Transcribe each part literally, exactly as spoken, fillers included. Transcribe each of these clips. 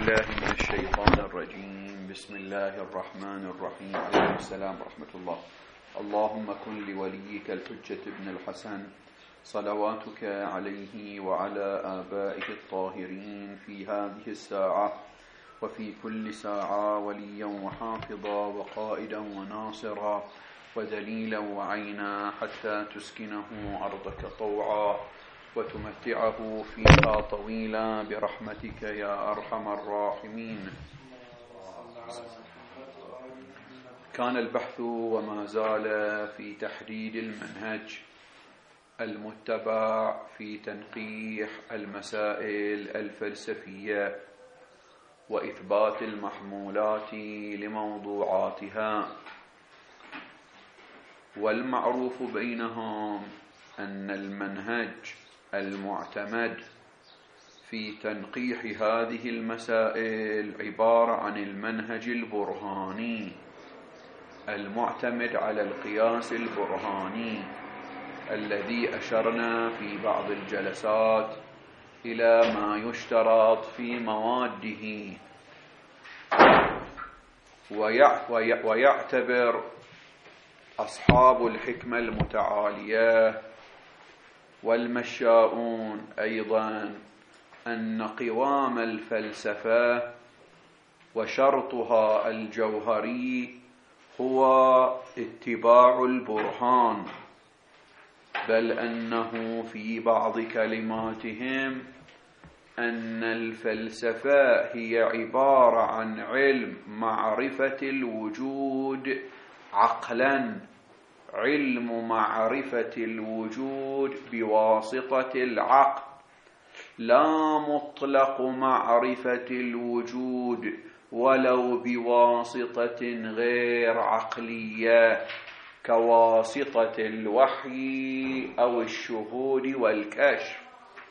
بالله من الشيطان الرجيم. بسم الله الرحمن الرحيم. عليكم السلام ورحمة الله. اللهم كن لوليك الحجة ابن الحسن صلواتك عليه وعلى آبائه الطاهرين في هذه الساعة وفي كل ساعة وليا وحافظا وقائدا وناصرا ودليلا وعينا حتى تسكنه أرضك طوعا وتمتعه فيها طويلا برحمتك يا أرحم الراحمين. كان البحث وما زال في تحديد المنهج المتبع في تنقيح المسائل الفلسفية وإثبات المحمولات لموضوعاتها، والمعروف بينهم أن المنهج المعتمد في تنقيح هذه المسائل عبارة عن المنهج البرهاني المعتمد على القياس البرهاني الذي أشرنا في بعض الجلسات إلى ما يشترط في مواده، ويعتبر أصحاب الحكمة المتعالية والمشاؤون أيضا أن قوام الفلسفة وشرطها الجوهري هو اتباع البرهان، بل أنه في بعض كلماتهم أن الفلسفة هي عبارة عن علم معرفة الوجود عقلا، علم معرفة الوجود بواسطة العقل، لا مطلق معرفة الوجود ولو بواسطة غير عقلية كواسطة الوحي أو الشهود والكشف.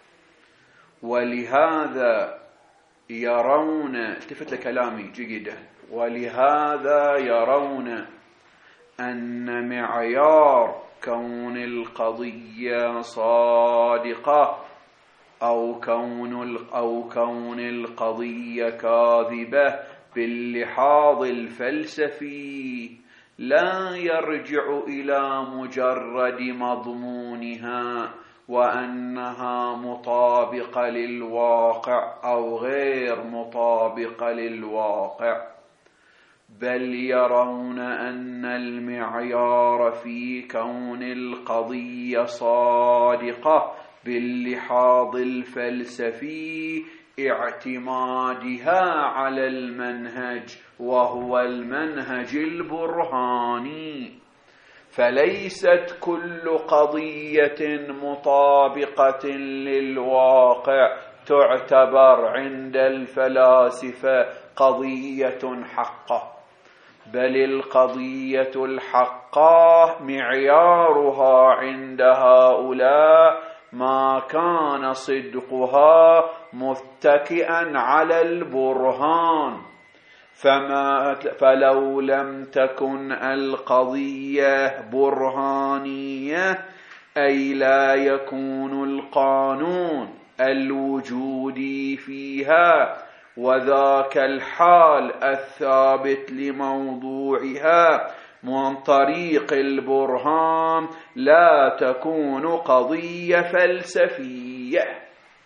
ولهذا يرون، التفت لكلامي جيدا، ولهذا يرون أن معيار كون القضية صادقة أو كون أو كون القضية كاذبة باللحاظ الفلسفي لا يرجع إلى مجرد مضمونها وأنها مطابقة للواقع أو غير مطابقة للواقع، بل يرون أن المعيار في كون القضية صادقة باللحاظ الفلسفي اعتمادها على المنهج وهو المنهج البرهاني، فليست كل قضية مطابقة للواقع تعتبر عند الفلاسفة قضية حقة، بل القضية الحقة معيارها عند هؤلاء ما كان صدقها متكئا على البرهان، فما فلو لم تكن القضية برهانية أي لا يكون القانون الوجودي فيها وذاك الحال الثابت لموضوعها من طريق البرهان لا تكون قضية فلسفية.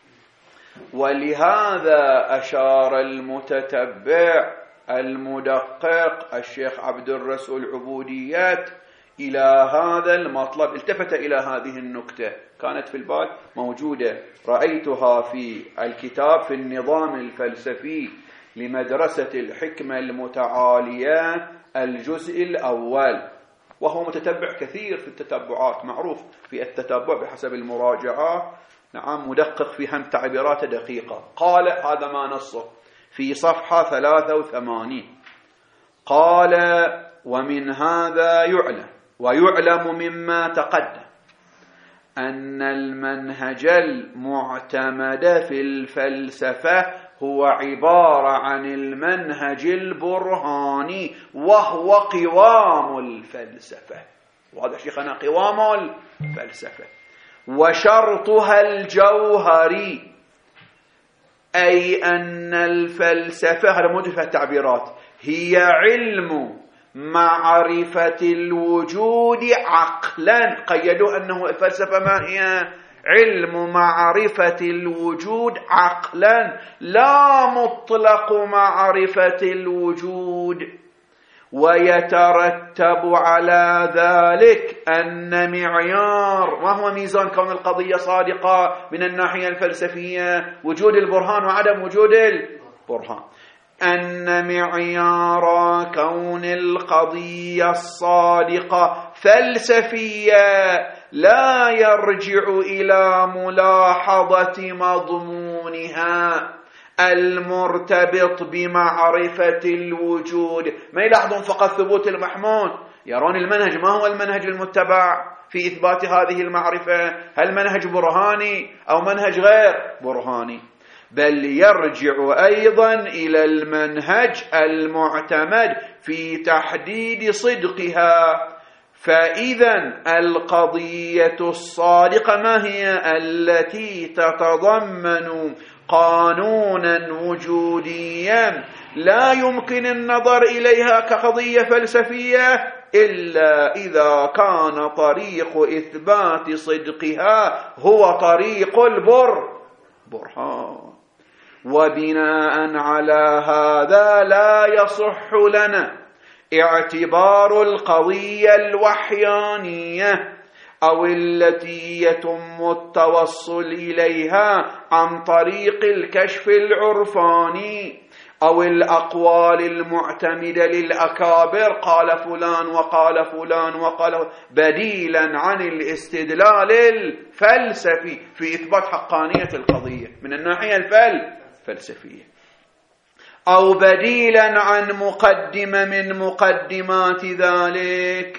ولهذا أشار المتتبع المدقق الشيخ عبد الرسول عبوديات إلى هذا المطلب، التفت إلى هذه النكتة، كانت في البال موجودة، رأيتها في الكتاب في النظام الفلسفي لمدرسة الحكمة المتعالية الجزء الأول، وهو متتبع كثير في التتبعات، معروف في التتبع بحسب المراجعات، نعم، مدقق في هم تعبيرات دقيقة. قال هذا ما نصه في صفحة ثلاثة وثمانين، قال: ومن هذا يعلم ويعلم مما تقدم أن المنهج المعتمد في الفلسفة هو عبارة عن المنهج البرهاني وهو قوام الفلسفة، وهذا شيخنا قوام الفلسفة، وشرطها الجوهري أي أن الفلسفة، هذا موجود في التعبيرات، هي علم معرفة الوجود عقلا. قيدوا أنه الفلسفة ما هي؟ علم معرفة الوجود عقلا، لا مطلق معرفة الوجود. ويترتب على ذلك أن معيار، ما هو ميزان كون القضية صادقة من الناحية الفلسفية؟ وجود البرهان وعدم وجود البرهان. أن معيار كون القضية الصادقة فلسفية لا يرجع إلى ملاحظة مضمونها المرتبط بمعرفة الوجود. ما يلاحظون فقط ثبوت المحمود، يرون المنهج. ما هو المنهج المتبع في إثبات هذه المعرفة؟ هل منهج برهاني أو منهج غير برهاني؟ بل يرجع أيضا إلى المنهج المعتمد في تحديد صدقها. فإذا القضية الصادقة ما هي؟ التي تتضمن قانونا وجوديا لا يمكن النظر إليها كقضية فلسفية إلا إذا كان طريق إثبات صدقها هو طريق البر برهان. وبناء على هذا لا يصح لنا اعتبار القضية الوحيانية أو التي يتم التوصل إليها عن طريق الكشف العرفاني أو الأقوال المعتمدة للأكابر، قال فلان وقال فلان وقال، بديلا عن الاستدلال الفلسفي في إثبات حقانية القضية من الناحية الفلسفية، أو بديلا عن مقدمة من مقدمات ذلك.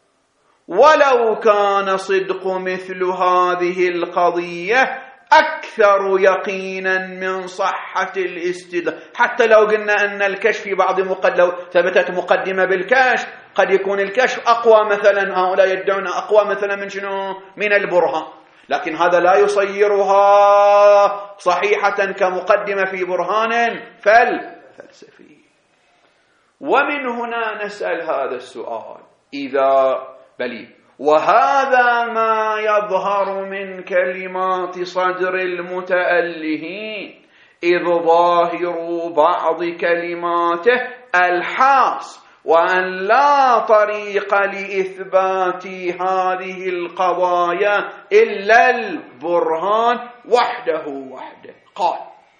ولو كان صدق مثل هذه القضية أكثر يقينا من صحة الاستدلال، حتى لو قلنا أن الكشف في بعض مقدمة، لو ثبتت مقدمة بالكشف قد يكون الكشف أقوى مثلا، هؤلاء يدعون أقوى مثلا من شنو؟ من البرهان، لكن هذا لا يصيرها صحيحة كمقدمة في برهان فلسفي. ومن هنا نسأل هذا السؤال، إذا بلي وهذا ما يظهر من كلمات صدر المتألهين، إذ ظاهر بعض كلماته الحاص، وأن لا طريق لإثبات هذه القضايا إلا البرهان وحده وحده. قال: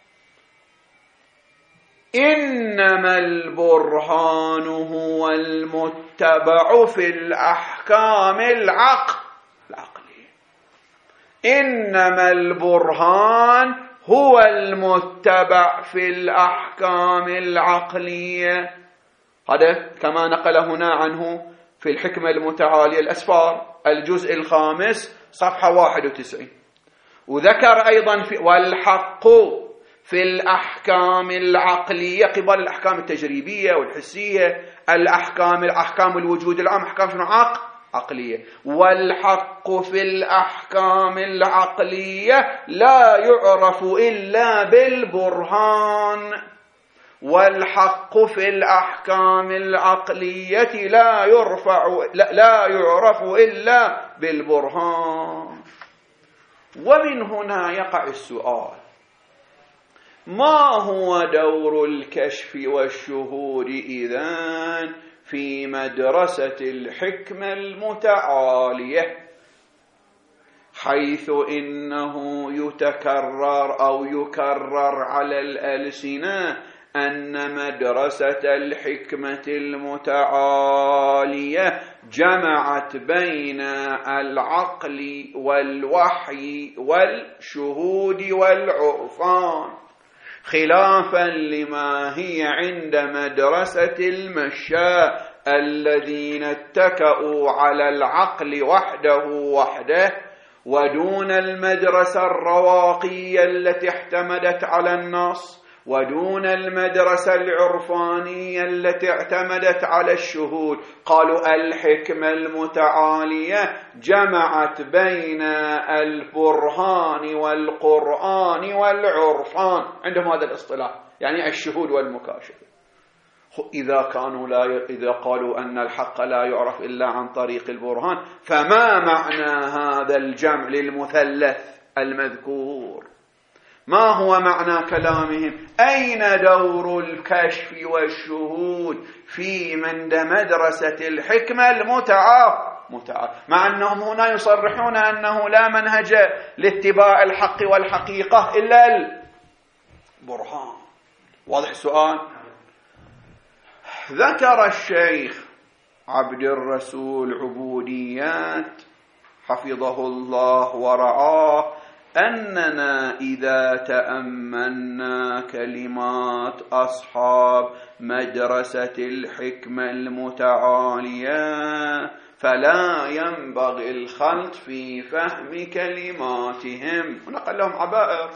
إنما البرهان هو المتبع في الأحكام العقلية. إنما البرهان هو المتبع في الأحكام العقلية. هذا كما نقل هنا عنه في الحكمة المتعالية الأسفار الجزء الخامس صفحة واحد وتسعين. وذكر أيضا في والحق في الأحكام العقلية قبل الأحكام التجريبية والحسية، الأحكام الأحكام الوجود العام أحكام شنو؟ عقل عقلية. والحق في الأحكام العقلية لا يعرف إلا بالبرهان، والحق في الأحكام العقلية لا يرفع لا, لا يعرف إلا بالبرهان. ومن هنا يقع السؤال: ما هو دور الكشف والشهود إذن في مدرسة الحكمة المتعالية، حيث إنه يتكرر أو يكرر على الألسنة أن مدرسة الحكمة المتعالية جمعت بين العقل والوحي والشهود والعرفان، خلافا لما هي عند مدرسة المشاة الذين اتكأوا على العقل وحده وحده، ودون المدرسة الرواقية التي اعتمدت على النص ودون المدرسة العرفانية التي اعتمدت على الشهود. قالوا الحكمة المتعالية جمعت بين البرهان والقرآن والعرفان، عندهم هذا الاصطلاح، يعني الشهود والمكاشفة. إذا كانوا لا ي... إذا قالوا أن الحق لا يعرف إلا عن طريق البرهان، فما معنى هذا الجمع للمثلث المذكور؟ ما هو معنى كلامهم؟ أين دور الكشف والشهود في من مدرسة الحكمة المتعة متعة، مع أنهم هنا يصرحون أنه لا منهج لاتباع الحق والحقيقة إلا البرهان. واضح السؤال؟ ذكر الشيخ عبد الرسول عبوديات حفظه الله ورعاه أننا إذا تأملنا كلمات أصحاب مدرسة الحكمة المتعالية فلا ينبغي الخلط في فهم كلماتهم. ونقل لهم عبائر،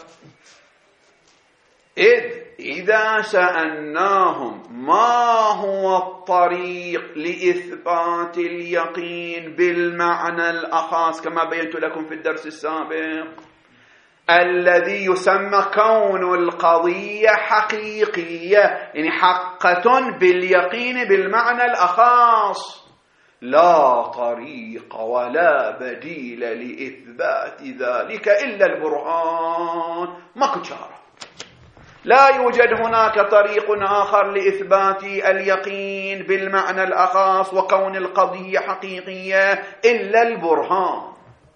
إذ إذا سألناهم ما هو الطريق لإثبات اليقين بالمعنى الأخص كما بينت لكم في الدرس السابق الذي يسمى كون القضية حقيقية، يعني حقة باليقين بالمعنى الأخص، لا طريق ولا بديل لإثبات ذلك إلا البرهان. ما كتشاره، لا يوجد هناك طريق آخر لإثبات اليقين بالمعنى الأخص وكون القضية حقيقية إلا البرهان.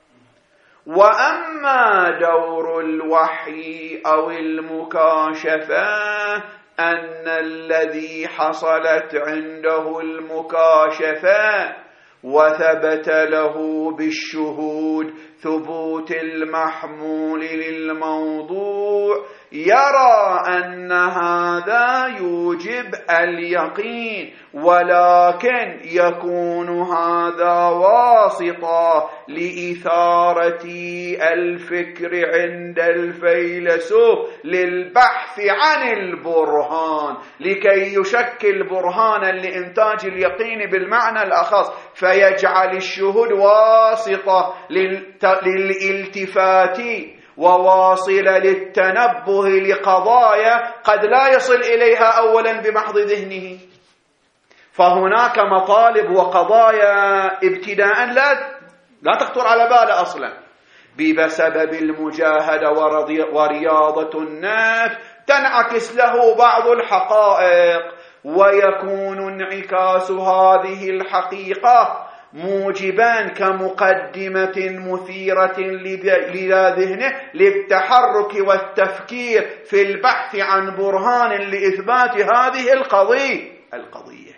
وأما دور الوحي أو المكاشفة أن الذي حصلت عنده المكاشفة وثبت له بالشهود ثبوت المحمول للموضوع يرى أن هذا يوجب اليقين، ولكن يكون هذا واسطة لإثارة الفكر عند الفيلسوف للبحث عن البرهان لكي يشكل برهانا لإنتاج اليقين بالمعنى الأخص، فيجعل الشهود واسطة للالتفات وواصلة للتنبه لقضايا قد لا يصل إليها أولا بمحض ذهنه. فهناك مطالب وقضايا ابتداء لا لا تخطر على باله أصلا، بسبب المجاهدة ورياضة النفس تنعكس له بعض الحقائق، ويكون انعكاس هذه الحقيقة موجبان كمقدمة مثيرة لذهنه للتحرك والتفكير في البحث عن برهان لإثبات هذه القضية القضية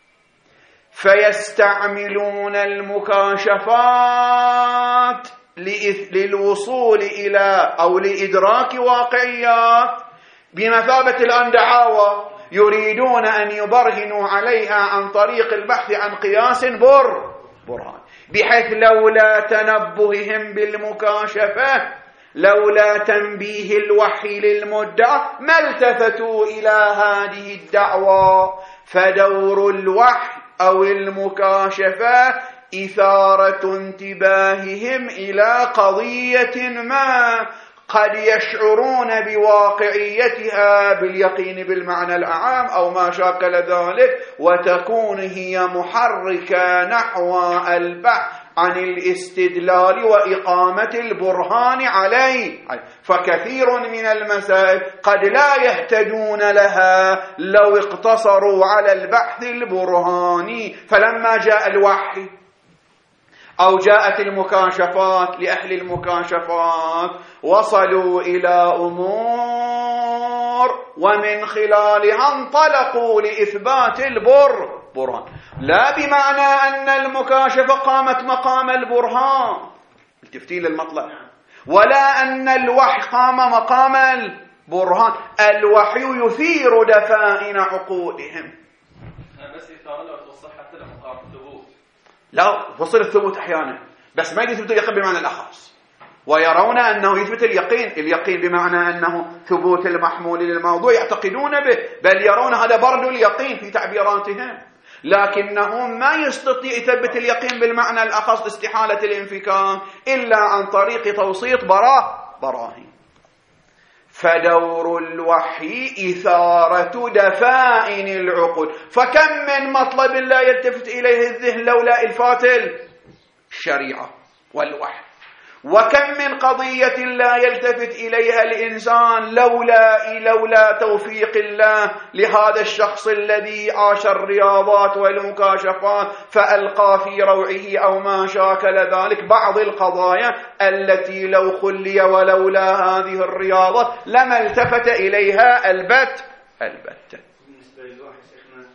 فيستعملون المكاشفات للوصول إلى أو لإدراك واقعيات بمثابة الآن دعاوى يريدون أن يبرهنوا عليها عن طريق البحث عن قياس بر برهان، بحيث لولا تنبههم بالمكاشفة، لولا تنبيه الوحي للمدعى ما التفتوا إلى هذه الدعوة. فدور الوحي أو المكاشفة إثارة انتباههم إلى قضية ما قد يشعرون بواقعيتها باليقين بالمعنى الأعام أو ما شاكل ذلك، وتكون هي محركة نحو البحث عن الاستدلال وإقامة البرهان عليه. فكثير من المسائل قد لا يهتدون لها لو اقتصروا على البحث البرهاني. فلما جاء الوحي أو جاءت المكاشفات لأهل المكاشفات وصلوا إلى أمور ومن خلالها انطلقوا لإثبات البر برهان، لا بمعنى أن المكاشفة قامت مقام البرهان التفتيل المطلق، ولا أن الوحي قام مقام البرهان. الوحي يثير دفائن عقولهم، بس إثارة لو توصل حتى لمقام الثبوت، لا وصل الثبوت أحيانا، بس ما يثبت اليقين بمعنى الأخص. ويرون أنه يثبت اليقين. اليقين بمعنى أنه ثبوت المحمول للموضوع يعتقدون به، بل يرون هذا برد اليقين في تعبيراتهم، لكنه ما يستطيع يثبت اليقين بالمعنى الأخص استحالة الانفكاك إلا عن طريق توسيط براه براهين. فدور الوحي إثارة دفائن العقول، فكم من مطلب لا يلتفت إليه الذهن لولا إلفات الشريعة والوحي، وكم من قضية لا يلتفت إليها الإنسان لولا لولا توفيق الله لهذا الشخص الذي عاش الرياضات والمكاشفات فألقى في روعه أو ما شاكل ذلك بعض القضايا التي لو خلي ولولا هذه الرياضة لما التفت إليها البت البت. بالنسبة للوحي شيخنا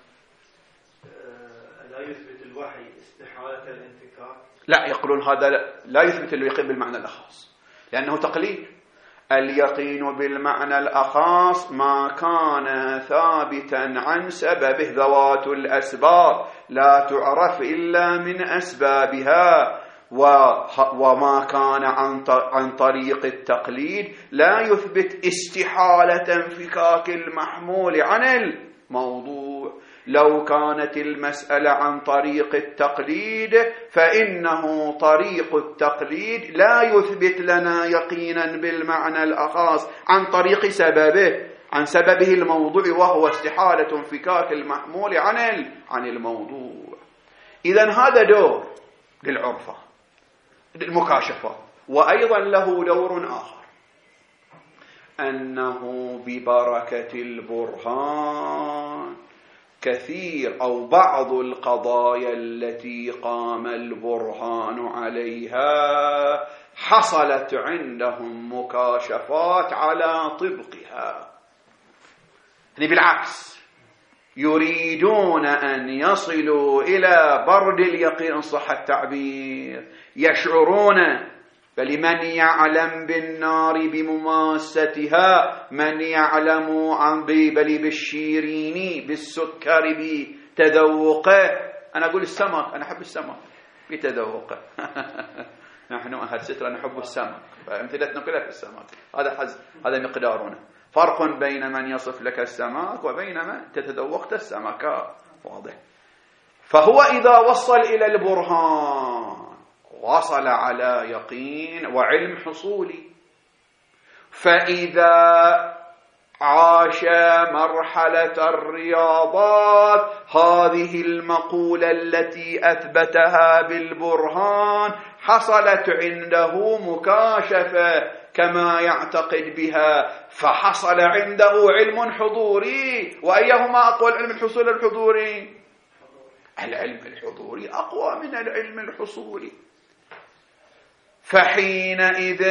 لا يثبت الوحي استحالة الانفكاك؟ لا، يقولون هذا لا يثبت اليقين بالمعنى الأخص لأنه تقليد. اليقين بالمعنى الأخص ما كان ثابتا عن سببه، ذوات الأسباب لا تعرف إلا من أسبابها، وما كان عن طريق التقليد لا يثبت استحالة انفكاك المحمول عن الموضوع. لو كانت المسألة عن طريق التقليد فإنه طريق التقليد لا يثبت لنا يقينا بالمعنى الأخص عن طريق سببه، عن سببه الموضوع، وهو استحالة انفكاك المحمول عن عن الموضوع. إذن هذا دور للعرفة المكاشفة. وأيضا له دور آخر، أنه ببركة البرهان كثير أو بعض القضايا التي قام البرهان عليها حصلت عندهم مكاشفات على طبقها. يعني بالعكس يريدون أن يصلوا إلى برد اليقين إن صح التعبير، يشعرون فلمن يعلم بالنار بمماستها من يعلم عن بل بالشيرين بالسكر بتذوقه. أنا أقول السمك، أنا أحب السمك بتذوقه نحن أهل سترة نحب السمك، فأمثلتنا كلها في السمك. هذا حز... هذا مقدارنا. فرق بين من يصف لك السمك وبين من تتذوقت السمكة، واضح. فهو إذا وصل إلى البرهان وصل على يقين وعلم حصولي. فإذا عاش مرحلة الرياضات هذه المقولة التي أثبتها بالبرهان حصلت عنده مكاشفة كما يعتقد بها، فحصل عنده علم حضوري. وأيهما أقوى العلم الحصول الحضوري؟ العلم الحضوري أقوى من العلم الحصولي. فحينئذ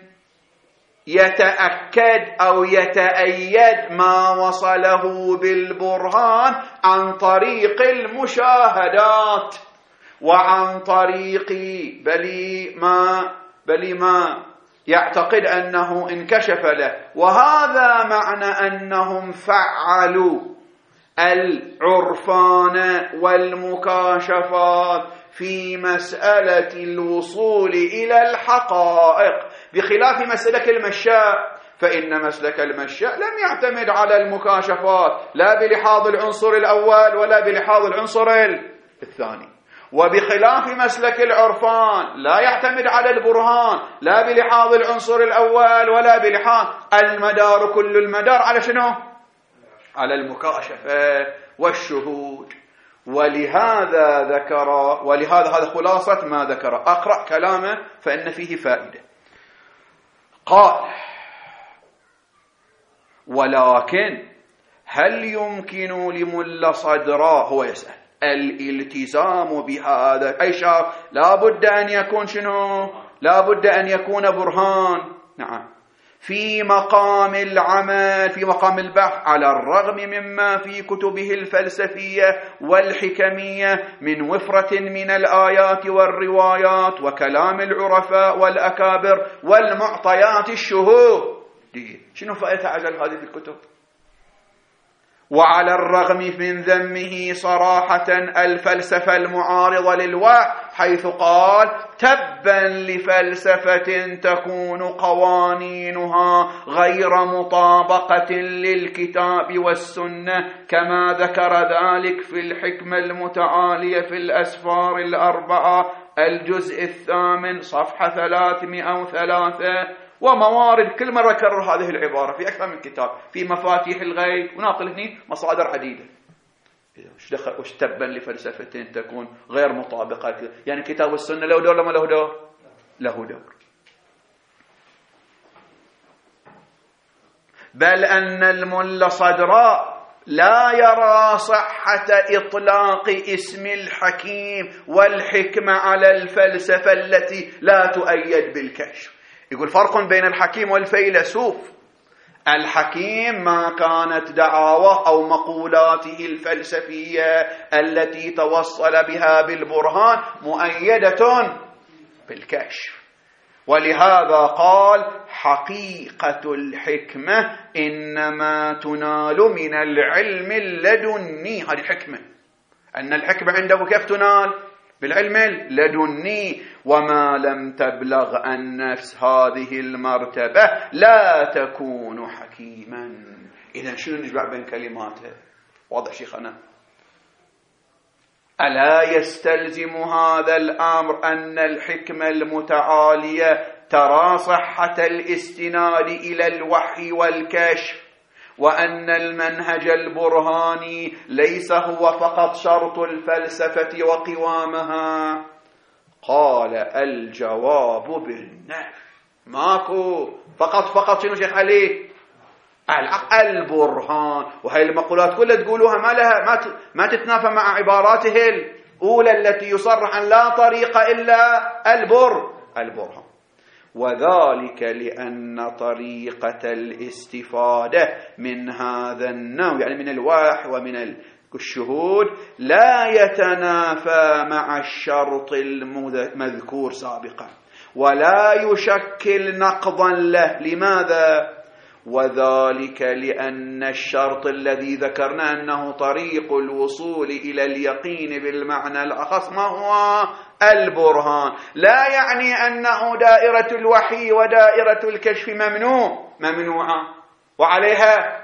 يتأكد أو يتأيد ما وصله بالبرهان عن طريق المشاهدات وعن طريق بل ما بل ما يعتقد أنه انكشف له. وهذا معنى أنهم فعلوا العرفان والمكاشفات في مسألة الوصول إلى الحقائق، بخلاف مسلك المشاء، فإن مسلك المشاء لم يعتمد على المكاشفات لا بلحاظ العنصر الأول ولا بلحاظ العنصر الثاني. وبخلاف مسلك العرفان لا يعتمد على البرهان لا بلحاظ العنصر الأول ولا بلحاظ المدار، كل المدار على شنو؟ على المكاشفة والشهود. ولهذا ذكر ولهذا هذا خلاصة ما ذكر. أقرأ كلامه فإن فيه فائدة. قال: ولكن هل يمكن لملا صدرا، هو يسأل، الالتزام بهذا؟ أي شرط؟ لا بد أن يكون شنو؟ لا بد أن يكون برهان. نعم. في مقام العمل، في مقام البحث، على الرغم مما في كتبه الفلسفية والحكمية من وفرة من الآيات والروايات وكلام العرفاء والأكابر والمعطيات الشهود. شنو فائدة عجل هذه في الكتب؟ وعلى الرغم من ذمه صراحة الفلسفة المعارضة للوحي، حيث قال: تبا لفلسفة تكون قوانينها غير مطابقة للكتاب والسنة، كما ذكر ذلك في الحكمة المتعالية في الأسفار الأربعة الجزء الثامن صفحة ثلاثمائة وثلاثة. وموارد، كل مرة كرر هذه العبارة في أكثر من كتاب، في مفاتيح الغيب، وناقل هنا مصادر عديدة. وش تبا لفلسفة تكون غير مطابقة، يعني كتاب السنة له دور لما له دور؟ له دور. بل أن الملا صدراء لا يرى صحة إطلاق اسم الحكيم والحكمة على الفلسفة التي لا تؤيد بالكشف. يقول فرق بين الحكيم والفيلسوف. الحكيم ما كانت دعاوى أو مقولاته الفلسفية التي توصل بها بالبرهان مؤيدة بالكشف، ولهذا قال: حقيقة الحكمة إنما تنال من العلم اللدني. هذه الحكمة، أن الحكمة عنده كيف تنال؟ بالعلم اللدني. وما لم تبلغ النفس هذه المرتبة لا تكون حكيما. إذن شنو نجمع بين كلماته؟ واضح شيخنا؟ ألا يستلزم هذا الأمر أن الحكمة المتعالية ترى صحة الاستناد إلى الوحي والكشف، وأن المنهج البرهاني ليس هو فقط شرط الفلسفة وقوامها؟ قال: الجواب بالنفي. ماكو فقط فقط شنو شيخ علي؟ البرهان. وهي المقولات كلها تقولوها ما لها ما ما تتنافى مع عباراته الأولى التي يصرح أن لا طريق إلا البر البرهان. وذلك لأن طريقة الاستفادة من هذا النوع، يعني من الوحي ومن الشهود، لا يتنافى مع الشرط المذكور سابقا، ولا يشكل نقضا له. لماذا؟ وذلك لأن الشرط الذي ذكرنا أنه طريق الوصول إلى اليقين بالمعنى الأخص ما هو؟ البرهان. لا يعني أنه دائرة الوحي ودائرة الكشف ممنوع ممنوعة وعليها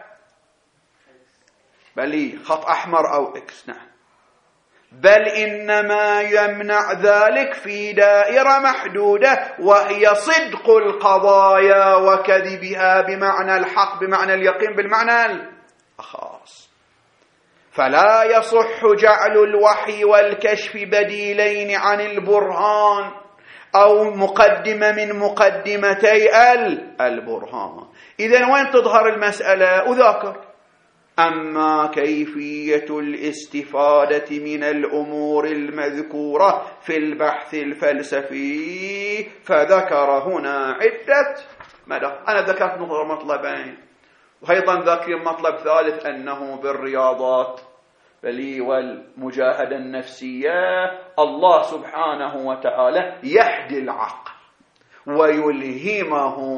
بل خط أحمر أو إكس، نعم، بل إنما يمنع ذلك في دائرة محدودة، وهي صدق القضايا وكذبها بمعنى الحق، بمعنى اليقين، بالمعنى الخاص. فلا يصح جعل الوحي والكشف بديلين عن البرهان أو مقدمة من مقدمتي البرهان. إذن وين تظهر المسألة؟ أذاكر. أما كيفية الاستفادة من الأمور المذكورة في البحث الفلسفي فذكر هنا عدة مدى. أنا ذكرت مطلبين، وأيضا ذكر مطلب ثالث أنه بالرياضات بل والمجاهدة النفسية الله سبحانه وتعالى يهدي العقل ويلهمه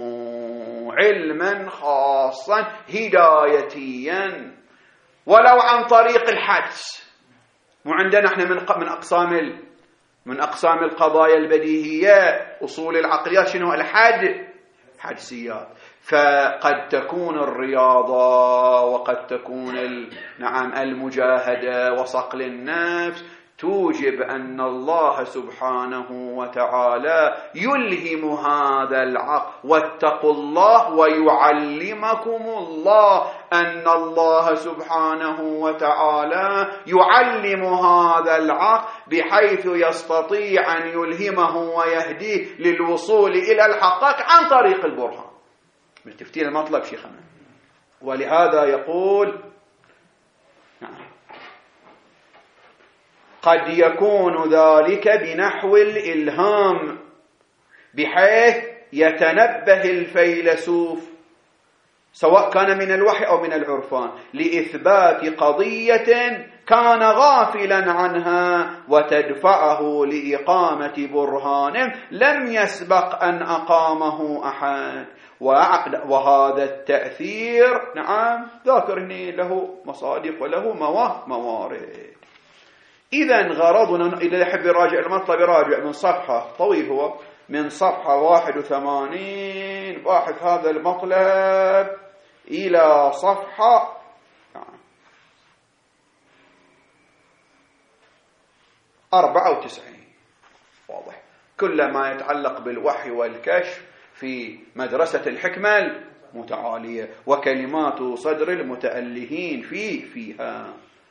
علما خاصا هدايتيا ولو عن طريق الحدس. وعندنا احنا من من اقسام من اقسام القضايا البديهيه اصول العقليات شنو؟ الحد حدسيات. فقد تكون الرياضه وقد تكون نعم المجاهده وصقل النفس توجب أن الله سبحانه وتعالى يلهم هذا العقل. واتقوا الله ويعلمكم الله، أن الله سبحانه وتعالى يعلم هذا العقل بحيث يستطيع أن يلهمه ويهديه للوصول إلى الحقائق عن طريق البرهان. من تفتيل المطلب شيخنا. ولهذا يقول نعم قد يكون ذلك بنحو الإلهام، بحيث يتنبه الفيلسوف سواء كان من الوحي أو من العرفان لإثبات قضية كان غافلا عنها وتدفعه لإقامة برهان لم يسبق أن أقامه أحد. وهذا التأثير نعم ذاكر هنا له مصادق وله موارد. إذن غرضنا إذا يحب يراجع المطلب يراجع من صفحة طويل هو من صفحة واحد وثمانين باحث هذا المطلب إلى صفحة أربعة وتسعين. واضح كل ما يتعلق بالوحي والكشف في مدرسة الحكمة المتعالية وكلمات صدر المتألهين فيه فيها.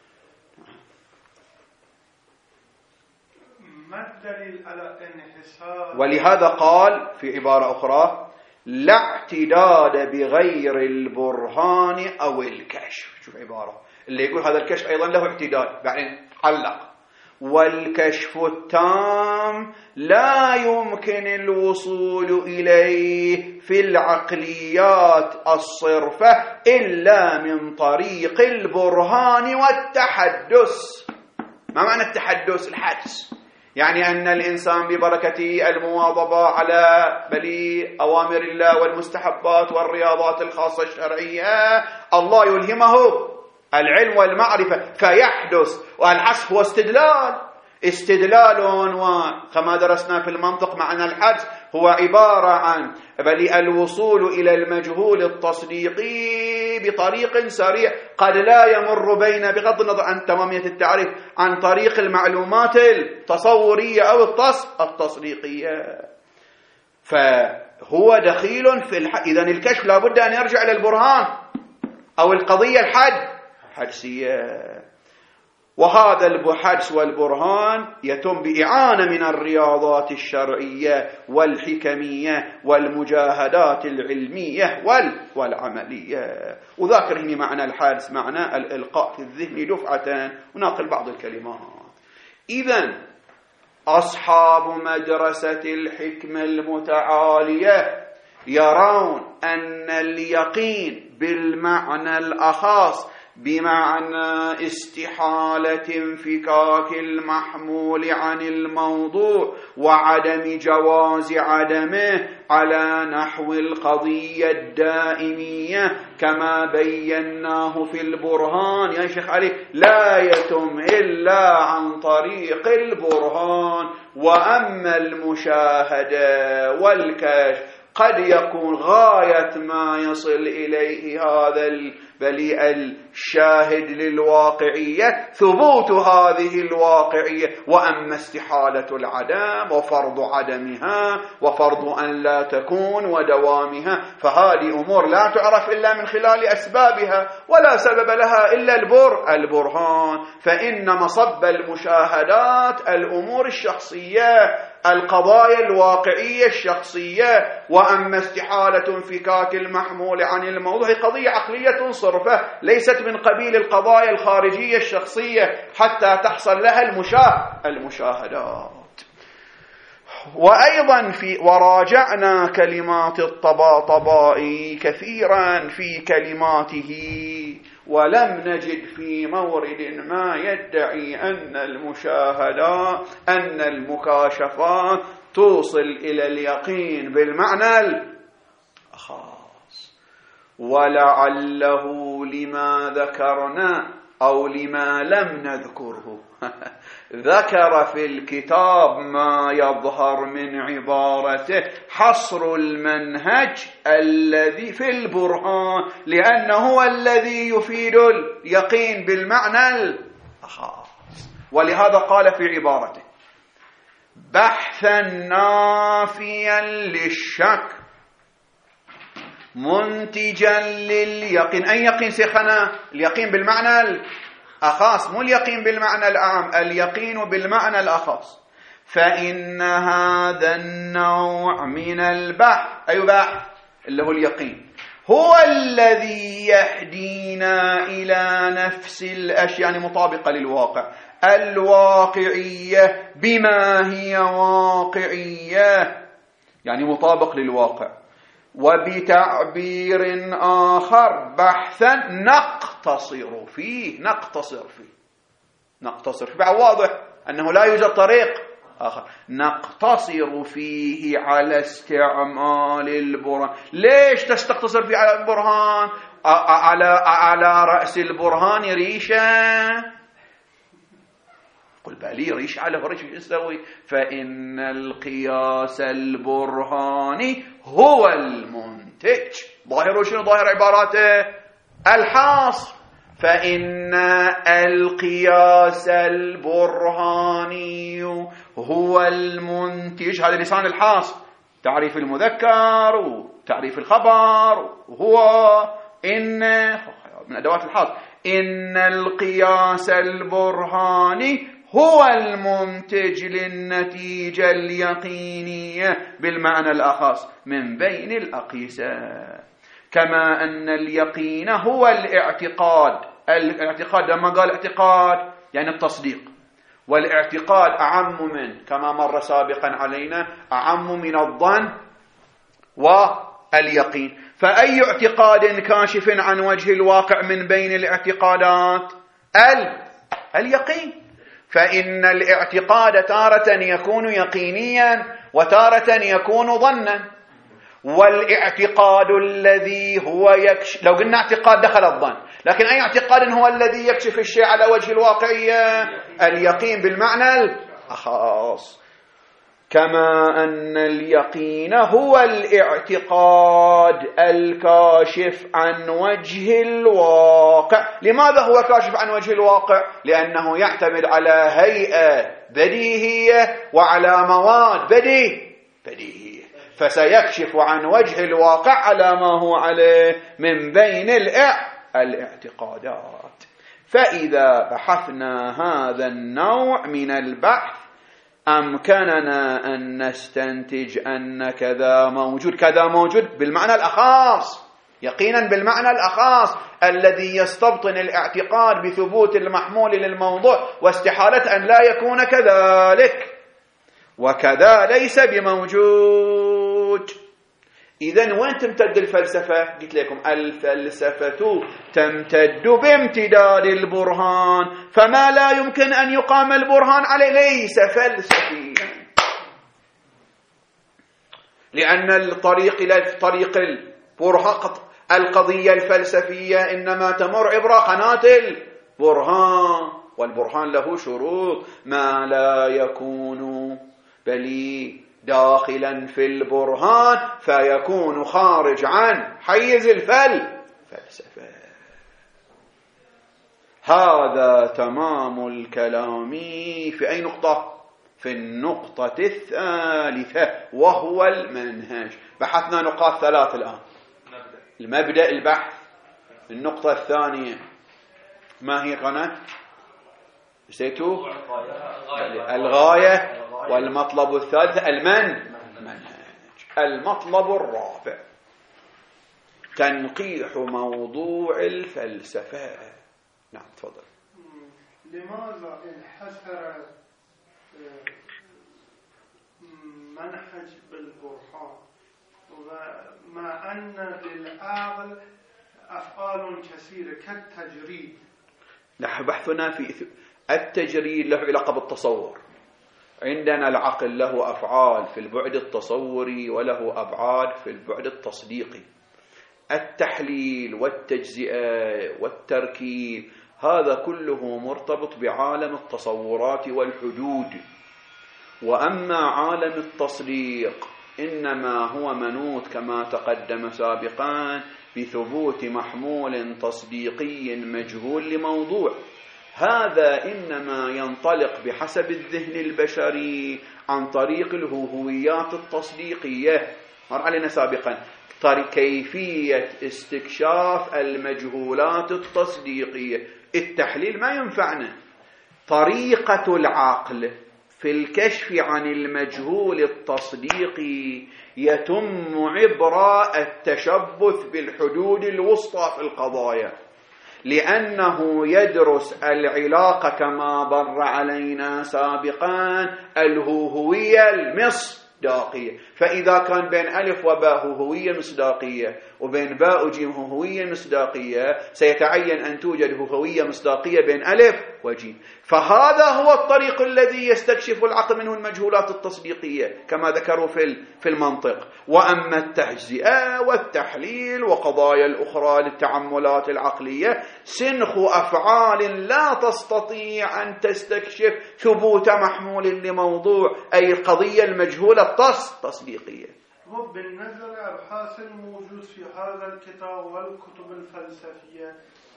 ما الدليل على انحصار؟ ولهذا قال في عبارة أخرى لا اعتداد بغير البرهان أو الكشف. شوف عبارة اللي يقول هذا الكشف أيضا له اعتداد بعدين علق والكشف التام لا يمكن الوصول إليه في العقليات الصرفة إلا من طريق البرهان والتحدث. ما معنى التحدث؟ الحدس، يعني أن الإنسان ببركة المواظبة على بلي أوامر الله والمستحبات والرياضات الخاصة الشرعية الله يلهمه العلم والمعرفة فيحدث. والحدس هو استدلال استدلال وكما درسنا في المنطق معنى الحدس هو عبارة عن بل الوصول إلى المجهول التصديقي بطريق سريع قد لا يمر بين بغض النظر عن تمامية التعريف عن طريق المعلومات التصورية أو التصديقية. فهو دخيل في الحد. إذن الكشف لابد أن يرجع للبرهان أو القضية الحد حدسية. وهذا الحدس والبرهان يتم بإعانة من الرياضات الشرعية والحكمية والمجاهدات العلمية والعملية. وذاكر هنا معنى الحدس معنى الإلقاء في الذهن دفعة وناقل بعض الكلمات. إذن أصحاب مدرسة الحكمة المتعالية يرون أن اليقين بالمعنى الأخص بمعنى استحالة انفكاك المحمول عن الموضوع وعدم جواز عدمه على نحو القضية الدائمية كما بيناه في البرهان يا شيخ علي لا يتم إلا عن طريق البرهان. وأما المشاهدة والكشف قد يكون غاية ما يصل إليه هذا البليء الشاهد للواقعية ثبوت هذه الواقعية. وأما استحالة العدم وفرض عدمها وفرض أن لا تكون ودوامها فهذه أمور لا تعرف إلا من خلال أسبابها ولا سبب لها إلا البر البرهان. فإن مصب المشاهدات الأمور الشخصية القضايا الواقعية الشخصية. وأما استحالة انفكاك المحمول عن الموضوع قضية عقلية صرفة ليست من قبيل القضايا الخارجية الشخصية حتى تحصل لها المشاه المشاهدات. وأيضا في وراجعنا كلمات الطباطبائي كثيرا في كلماته ولم نجد في مورد ما يدعي أن المشاهدات أن المكاشفات توصل إلى اليقين بالمعنى الخاص. ولعله لما ذكرنا أو لما لم نذكره ذكر في الكتاب ما يظهر من عبارته حصر المنهج الذي في البرهان لأنه هو الذي يفيد اليقين بالمعنى الخاص. ولهذا قال في عبارته بحثا نافيا للشك منتجا لليقين. أي يقين شيخنا؟ اليقين بالمعنى الأخص مو اليقين بالمعنى العام، اليقين بالمعنى الأخص. فإن هذا النوع من البحث أي بحث اللي هو اليقين هو الذي يهدينا إلى نفس الأشياء يعني مطابقة للواقع الواقعية بما هي واقعية يعني مطابق للواقع. وبتعبير آخر بحثا نقتصر فيه نقتصر فيه نقتصر فيه واضح أنه لا يوجد طريق آخر نقتصر فيه على استعمال البرهان. ليش تستقتصر فيه على البرهان؟ على على رأس البرهان ريشة. قل بالي ريش على ريش يسوي. فإن القياس البرهاني هو المنتج. ظاهر شنو ظاهر عباراته؟ الحاصر. فإن القياس البرهاني هو المنتج. هذا لسان الحاصر، تعريف المذكر وتعريف الخبر. وهو إن من أدوات الحاصر. إن القياس البرهاني هو المنتج للنتيجة اليقينية بالمعنى الأخص من بين الأقيسة. كما أن اليقين هو الاعتقاد. الاعتقاد لما قال اعتقاد يعني التصديق، والاعتقاد أعم من، كما مر سابقا علينا، أعم من الظن واليقين. فأي اعتقاد كاشف عن وجه الواقع من بين الاعتقادات؟ اليقين. فإن الاعتقاد تارة يكون يقينيا وتارة يكون ظنا. والاعتقاد الذي هو يكشف، لو قلنا اعتقاد دخل الظن، لكن أي اعتقاد هو الذي يكشف الشيء على وجه الواقعية؟ اليقين بالمعنى الخاص. كما أن اليقين هو الاعتقاد الكاشف عن وجه الواقع. لماذا هو كاشف عن وجه الواقع؟ لأنه يعتمد على هيئة بديهية وعلى مواد بديه بديهية، فسيكشف عن وجه الواقع على ما هو عليه من بين الاعتقادات. فإذا بحثنا هذا النوع من البحث أمكننا أن نستنتج أن كذا موجود. كذا موجود بالمعنى الأخاص، يقينا بالمعنى الأخاص الذي يستبطن الاعتقاد بثبوت المحمول للموضوع واستحالة أن لا يكون كذلك، وكذا ليس بموجود. إذن وين تمتد الفلسفة؟ قلت لكم الفلسفة تمتد بامتداد البرهان، فما لا يمكن أن يقام البرهان عليه ليس فلسفيا، لأن الطريق إلى طريق البرهان القضية الفلسفية إنما تمر عبر قناة البرهان، والبرهان له شروط ما لا يكون بل داخلا في البرهان فيكون خارج عن حيز الفلسفة. هذا تمام الكلام في أي نقطة؟ في النقطة الثالثة وهو المنهج. بحثنا نقاط ثلاث الآن. المبدأ البحث. النقطة الثانية ما هي قناة؟ نسيتوا؟ الغاية. والمطلب الثالث المن منهج. المطلب الرابع تنقيح موضوع الفلسفة. نعم تفضل. لماذا انحسر منهج بالبرهان ومع أن للعقل أفعال كثيرة كالتجريد؟ نحن بحثنا في التجريد له علاقة بالتصور. عندنا العقل له أفعال في البعد التصوري وله أبعاد في البعد التصديقي. التحليل والتجزئة والتركيب هذا كله مرتبط بعالم التصورات والحدود. وأما عالم التصديق إنما هو منوط كما تقدم سابقا بثبوت محمول تصديقي مجهول لموضوع. هذا إنما ينطلق بحسب الذهن البشري عن طريق الهويات التصديقية. مر علينا سابقا كيفية استكشاف المجهولات التصديقية. التحليل ما ينفعنا. طريقة العقل في الكشف عن المجهول التصديقي يتم عبر التشبث بالحدود الوسطى في القضايا، لأنه يدرس العلاقة كما مر علينا سابقا الهوية مصداقية. فإذا كان بين ألف وباء هوية مصداقية وبين باء وجيم هوية مصداقية، سيتعين أن توجد هوية مصداقية بين ألف وجيم. فهذا هو الطريق الذي يستكشف العقل منه المجهولات التصديقية كما ذكروا في في المنطق. وأما التجزئة والتحليل وقضايا الأخرى للتعملات العقلية سنخ أفعال لا تستطيع أن تستكشف ثبوت محمول لموضوع، أي القضية المجهولة التصديقية. وبالنظر أبحاث الموجود في هذا الكتاب والكتب الفلسفية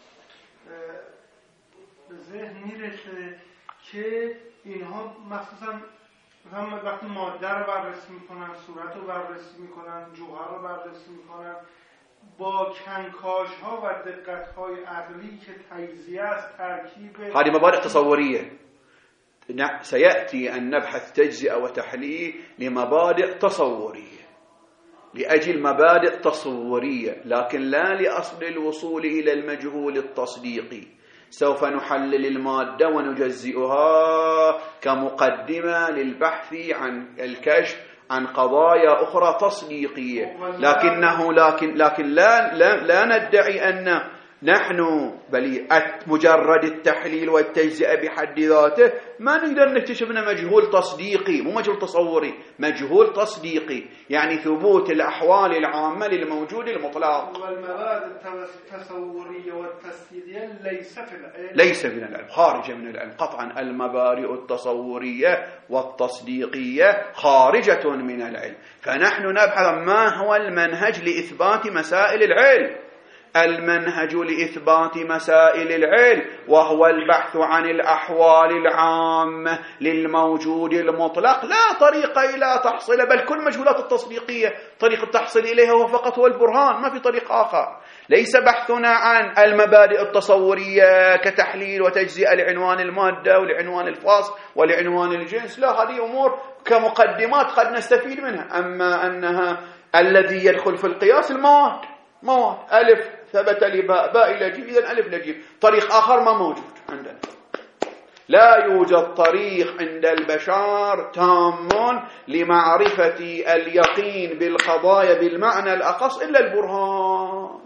به ذهن میرسه که اینها مخصوصا هم وقتی ماده رو بررسی میکنن، صورت رو بررسی میکنن، جوهر رو بررسی میکنن، با کنکاش ها و دقت های عقلی که تجزیه است، ترکیب هذه مبادئ تصورية. سيأتي أن نبحث تجزئة وتحليل لمبادئ تصورية، لأجل مبادئ تصورية، لكن لا لأصل الوصول إلى المجهول التصديقي. سوف نحلل المادة ونجزئها كمقدمة للبحث عن الكشف عن قضايا أخرى تصديقية، لكنه لكن لكن لا لا, لا ندعي أن نحن بل مجرد التحليل والتجزئة بحد ذاته ما نقدر نكتشف لنا مجهول تصديقي، مو مجهول تصوري، مجهول تصديقي، يعني ثبوت الأحوال العامة للموجود المطلق. والمبادئ التصورية والتصديقية ليس في العلم، ليس من العلم، خارجة من العلم قطعا. المبادئ التصورية والتصديقية خارجة من العلم. فنحن نبحث ما هو المنهج لإثبات مسائل العلم. المنهج لإثبات مسائل العلم وهو البحث عن الأحوال العامة للموجود المطلق، لا طريق إلى تحصيله، بل كل مجهولات التصديقية طريق التحصيل إليها هو فقط هو البرهان، ما في طريق آخر. ليس بحثنا عن المبادئ التصورية كتحليل وتجزئة لعنوان المادة ولعنوان الفصل ولعنوان الجنس، لا، هذه أمور كمقدمات قد نستفيد منها. أما أنها الذي يدخل في القياس المواد، مواد ألف ثبت لباء، باء إلى جيم، إذن ألف لجيم، طريق آخر ما موجود عندنا. لا يوجد طريق عند البشر تام لمعرفة اليقين بالقضايا بالمعنى الأخص إلا البرهان.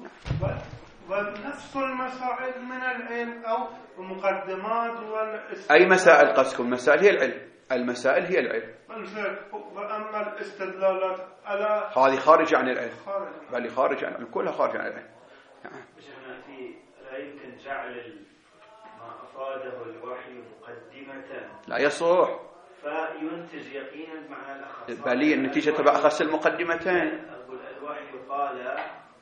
ونفس المسائل من العلم أو المقدمات والاستدلال. أي مسائل قصدكم؟ المسائل هي العلم، المسائل هي العلم. وأما الاستدلالات على هذه خارج عن العلم، بل خارج عن العلم، كلها خارج عن العلم. شيخنا في لا يمكن جعل ما أفاده الوحي مقدمة، لا يصح، فينتج يقينا بمعنى الأخص، بل النتيجة تبع أخص المقدمتين. أقول الوحي قال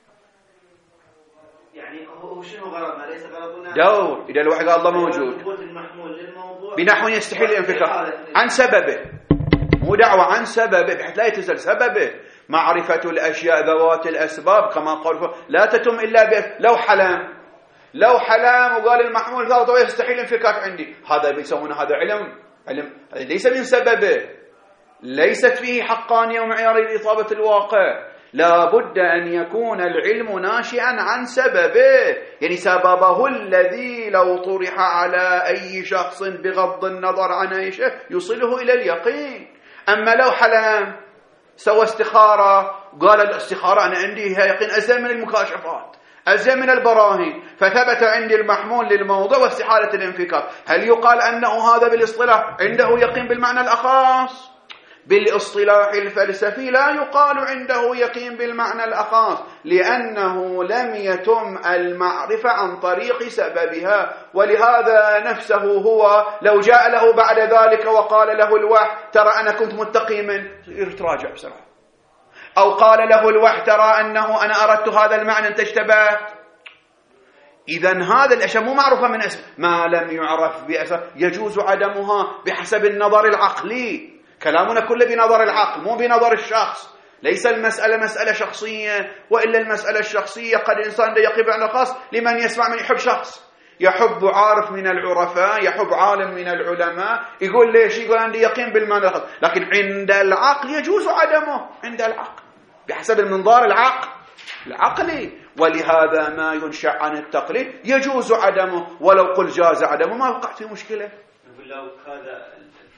يعني هو شنو غرضنا؟ ليس غرضنا دور. إذا الوحي قال الله موجود بنحو يستحيل الانفكاك عن سببه، مو دعوة عن سببه بحيث لا يتزل سببه. معرفة الأشياء ذوات الأسباب كما قال لا تتم إلا به. لو حلم لو حلم وقال المحمول ذاته يستحيل الانفكاك عندي، هذا بيسمونه هذا علم علم ليس من سببه، ليست فيه حقانية ومعيارية لإصابة الواقع. لا بد أن يكون العلم ناشئا عن سببه، يعني سببه الذي لو طرح على أي شخص بغض النظر عن أي شيء يوصله إلى اليقين. أما لو حلم سوى استخارة قال الاستخارة أنا عندي هي يقين أزين من المكاشفات، أزين من البراهين، فثبت عندي المحمول للموضوع واستحالة الانفكاك، هل يقال أنه هذا بالاصطلاح عنده يقين بالمعنى الأخص؟ بالاصطلاح الفلسفي لا يقال عنده يقين بالمعنى الأخص، لأنه لم يتم المعرفة عن طريق سببها. ولهذا نفسه هو لو جاء له بعد ذلك وقال له الوحي ترى أنا كنت متقي من، يتراجع بسرعة. أو قال له الوحي ترى أنه أنا أردت هذا المعنى أنت اشتبهت. إذن هذا الأشياء مو معروفة من اسم، ما لم يعرف بأساس يجوز عدمها بحسب النظر العقلي. كلامنا كله بنظر العقل مو بنظر الشخص. ليس المسألة مسألة شخصية، وإلا المسألة الشخصية قد إنسان ده يقف على خاص لمن يسمع من يحب شخص، يحب عارف من العرفاء، يحب عالم من العلماء، يقول ليش؟ يقول عندي يقين بالمعنى الخاص. لكن عند العقل يجوز عدمه، عند العقل بحسب المنظار العقل العقلي. ولهذا ما ينشأ عن التقليد يجوز عدمه، ولو قل جاز عدمه ما وقع في مشكلة. لو هذا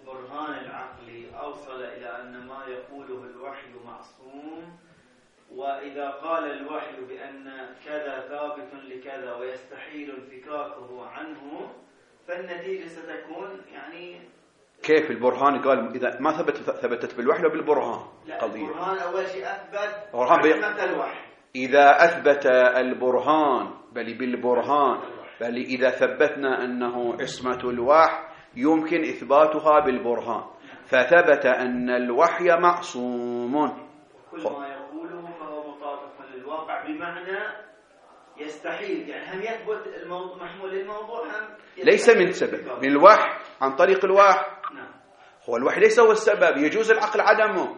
البرهان العقلي أوصل إلى أن ما يقوله الوحي معصوم، وإذا قال الوحي بأن كذا ثابت لكذا ويستحيل انفكاكه عنه، فالنتيجة ستكون يعني كيف البرهان قال إذا ما ثبت ثبتت بالوحي ولا بالبرهان؟ لا قضية البرهان أول شيء أثبت برهان بي... عصمة الوحي. إذا أثبت البرهان بل بالبرهان بل إذا ثبتنا أنه عصمة الوحي يمكن إثباتها بالبرهان، فثبت أن الوحي معصوم. كل ما يقوله فهو مطابق للواقع، بمعنى يستحيل يعني هم يثبت الموضوع محمول للموضوع، هم ليس من سبب من الوحي عن طريق الوحي. نعم. هو الوحي ليس هو السبب، يجوز العقل عدمه.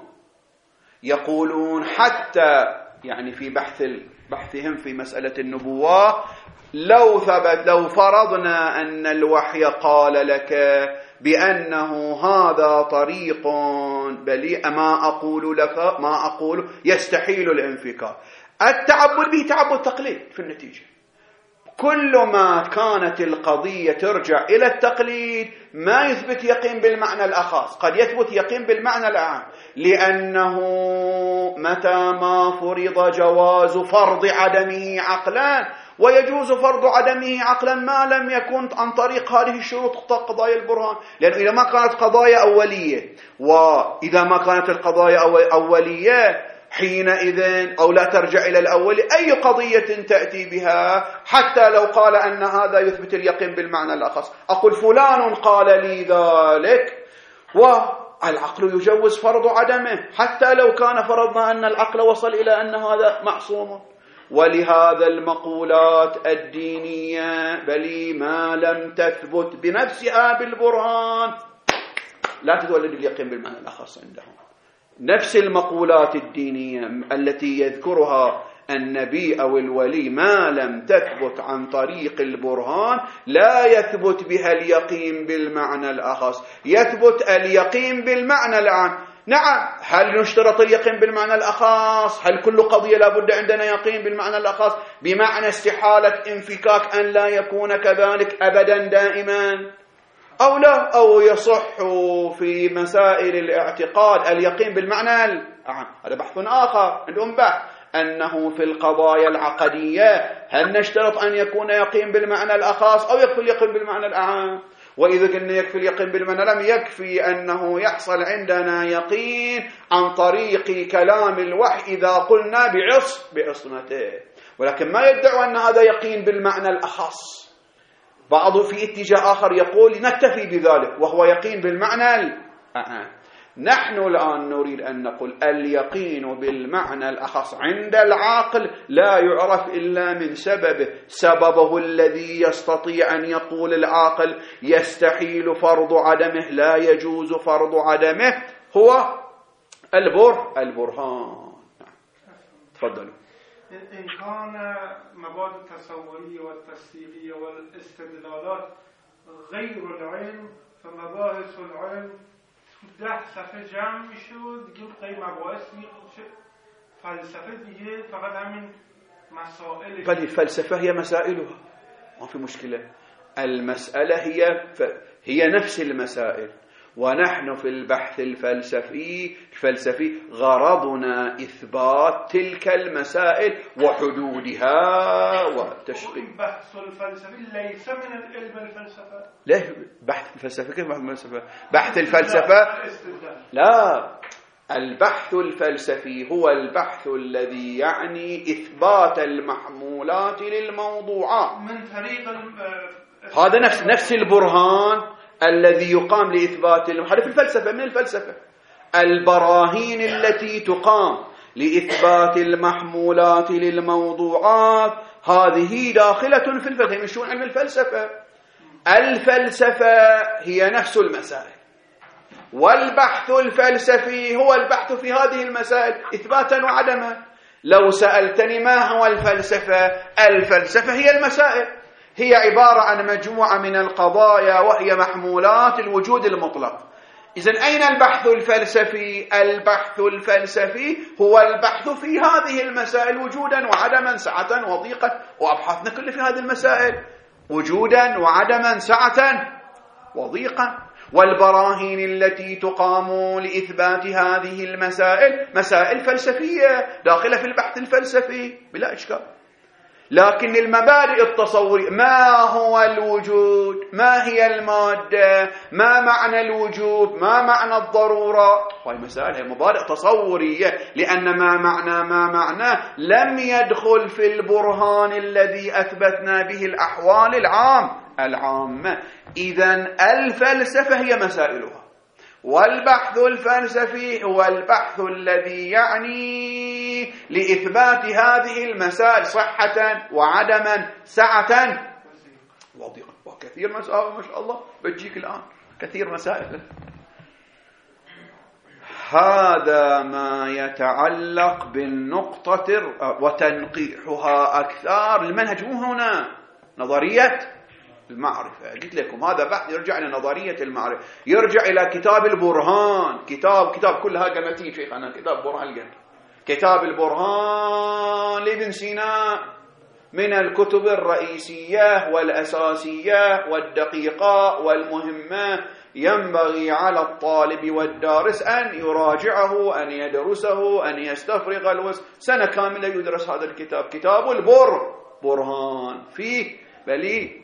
يقولون حتى يعني في بحث بحثهم في مسألة النبوة، لو ثبت لو فرضنا أن الوحي قال لك بأنه هذا طريق بل ما أقول لك ما أقول يستحيل الانفكاك، التعبد به تعبد تقليد في النتيجة. كل ما كانت القضية ترجع إلى التقليد ما يثبت يقين بالمعنى الأخص، قد يثبت يقين بالمعنى الأعم، لأنه متى ما فرض جواز فرض عدمه عقلا، ويجوز فرض عدمه عقلا ما لم يكن عن طريق هذه الشروط قضايا البرهان، لأنه إذا ما كانت قضايا أولية، وإذا ما كانت القضايا أولية حينئذ أو لا ترجع إلى الأول أي قضية تأتي بها، حتى لو قال أن هذا يثبت اليقين بالمعنى الأخص. أقول فلان قال لي ذلك والعقل يجوز فرض عدمه، حتى لو كان فرضنا أن العقل وصل إلى أن هذا معصوم. ولهذا المقولات الدينية بل ما لم تثبت بنفسها بالبرهان لا تولد اليقين بالمعنى الأخص عندهم. نفس المقولات الدينية التي يذكرها النبي أو الولي ما لم تثبت عن طريق البرهان لا يثبت بها اليقين بالمعنى الأخص، يثبت اليقين بالمعنى العام. نعم، هل نشترط اليقين بالمعنى الأخص؟ هل كل قضية لابد عندنا يقين بالمعنى الأخص بمعنى استحالة انفكاك أن لا يكون كذلك أبدا دائما أو لا؟ أو يصح في مسائل الاعتقاد اليقين بالمعنى العام؟ هذا بحث آخر عندهم بحث أنه في القضايا العقدية هل نشترط أن يكون يقين بالمعنى الأخص أو يكفي اليقين بالمعنى العام؟ وإذا كنا يكفي اليقين بالمعنى لم يكفي أنه يحصل عندنا يقين عن طريق كلام الوحي إذا قلنا بعص بعصمته، ولكن ما يدعو أن هذا يقين بالمعنى الأخص. بعض في اتجاه آخر يقول نكتفي بذلك وهو يقين بالمعنى الأعم. نحن الآن نريد أن نقول اليقين بالمعنى الأخص عند العاقل لا يعرف إلا من سببه، سببه الذي يستطيع أن يقول العاقل يستحيل فرض عدمه لا يجوز فرض عدمه هو البر البرهان. تفضلوا. إن كان مبادئ التصورية والتصديقية والاستدلالات غير العلم فمباحث العلم ده صفحه جمع میشد دیگه غیر مباحث میشه فلسفه دیگه فقط همین مسائل. بل الفلسفة هي مسائلها ما في مشكلة، المسألة هي ف... هي نفس المسائل، ونحن في البحث الفلسفي الفلسفي غرضنا إثبات تلك المسائل وحدودها والتشقيق. البحث الفلسفي ليس من العلم الفلسفة. ليه بحث الفلسفة؟ كيف بحث الفلسفة؟ بحث الفلسفة لا، البحث الفلسفي هو البحث الذي يعني إثبات المحمولات للموضوعات من طريق هذا نفس نفس البرهان الذي يقام لإثبات هذا في الفلسفة. من الفلسفة البراهين التي تقام لإثبات المحمولات للموضوعات هذه داخلة في الفلسفة، من شؤون علم الفلسفة. الفلسفة هي نفس المسائل، والبحث الفلسفي هو البحث في هذه المسائل إثباتا وعدما. لو سألتني ما هو الفلسفة؟ الفلسفة هي المسائل، هي عبارة عن مجموعة من القضايا وهي محمولات الوجود المطلق. إذن أين البحث الفلسفي؟ البحث الفلسفي هو البحث في هذه المسائل وجودا وعدما سعة وضيقا، وأبحثنا كل في هذه المسائل وجودا وعدما سعة وضيقا. والبراهين التي تقام لإثبات هذه المسائل مسائل فلسفية داخلة في البحث الفلسفي بلا إشكال. لكن المبادئ التصورية، ما هو الوجود، ما هي المادة، ما معنى الوجوب، ما معنى الضرورة، هاي مسائل هي مبادئ تصورية، لأن ما معنى ما معنى لم يدخل في البرهان الذي أثبتنا به الأحوال العام العامة. إذن الفلسفة هي مسائلها، والبحث الفلسفي هو البحث الذي يعني لإثبات هذه المسائل صحة وعدما سعة وضيقا. وكثير مسائل ما شاء الله بتجيك الآن كثير مسائل. هذا ما يتعلق بالنقطة وتنقيحها أكثر. المنهج مو هنا نظرية المعرفة، قلت لكم هذا بحث يرجع إلى نظرية المعرفة، يرجع إلى كتاب البرهان. كتاب كتاب كلها قمتين شيخنا، كتاب برهان القلب، كتاب البرهان لابن سينا من الكتب الرئيسية والأساسية والدقيقة والمهمة، ينبغي على الطالب والدارس أن يراجعه، أن يدرسه، أن يستفرغ الوقت. سنة كاملة يدرس هذا الكتاب، كتاب البر برهان فيه بلي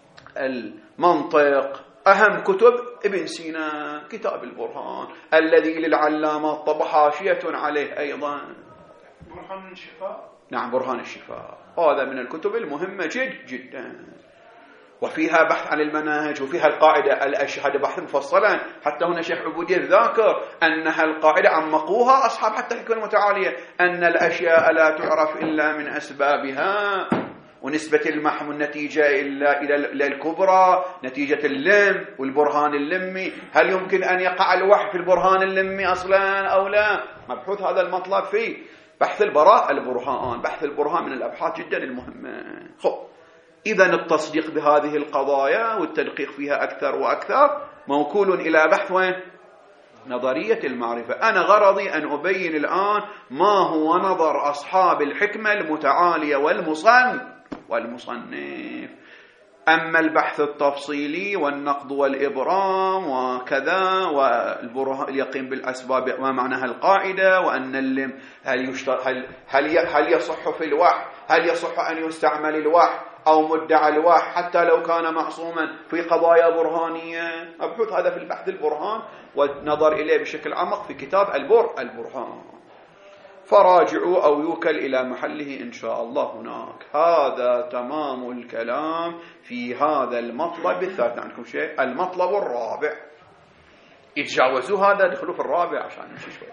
المنطق. أهم كتب ابن سينا كتاب البرهان الذي للعلامة طبع حاشية عليه أيضا، برهان الشفاء. نعم برهان الشفاء، هذا من الكتب المهمة جد جدا، وفيها بحث عن المناهج وفيها القاعدة الأشهد بحث مفصلا. حتى هنا شيخ عبودية ذاكر أنها القاعدة عمقوها أصحاب حتى الحكمة المتعالية، أن الأشياء لا تعرف إلا من أسبابها، ونسبة المحم النتيجة إلا إلى الكبرى نتيجة اللم والبرهان اللمي. هل يمكن أن يقع الوحي في البرهان اللمي أصلا أو لا؟ مبحوث هذا المطلب في بحث البراء البرهان. بحث البرهان من الأبحاث جدا المهمة. خب إذن التصديق بهذه القضايا والتدقيق فيها أكثر وأكثر موكول إلى بحث وين؟ نظرية المعرفة. أنا غرضي أن أبين الآن ما هو نظر أصحاب الحكمة المتعالية والمصنف والمصنف. أما البحث التفصيلي والنقد والإبرام وكذا واليقين بالأسباب ما معناها القاعدة، وأن اللم هل, هل, هل, هل يصح في الوحي، هل يصح أن يستعمل الوحي أو مدعى الوحي حتى لو كان معصوما في قضايا برهانية. أبحث هذا في البحث البرهان والنظر إليه بشكل عمق في كتاب البر البرهان، فراجعوا أو يوكل إلى محله إن شاء الله هناك. هذا تمام الكلام في هذا المطلب الثالث. عندكم شيء؟ المطلب الرابع، يتجاوزوا هذا دخلوا في الرابع عشان نمشي شوي.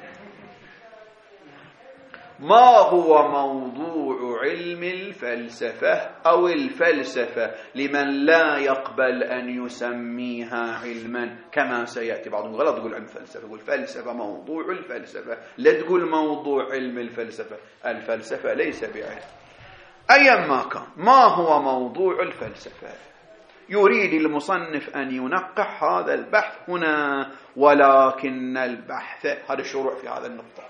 ما هو موضوع علم الفلسفة أو الفلسفة لمن لا يقبل أن يسميها علما كما سيأتي؟ بعضهم غلط يقول علم الفلسفة، يقول فلسفة موضوع الفلسفة، لا تقول موضوع علم الفلسفة. الفلسفة ليس بعلم أيا ما كان. ما هو موضوع الفلسفة؟ يريد المصنف أن ينقح هذا البحث هنا، ولكن البحث هذا الشروع في هذا النقطة.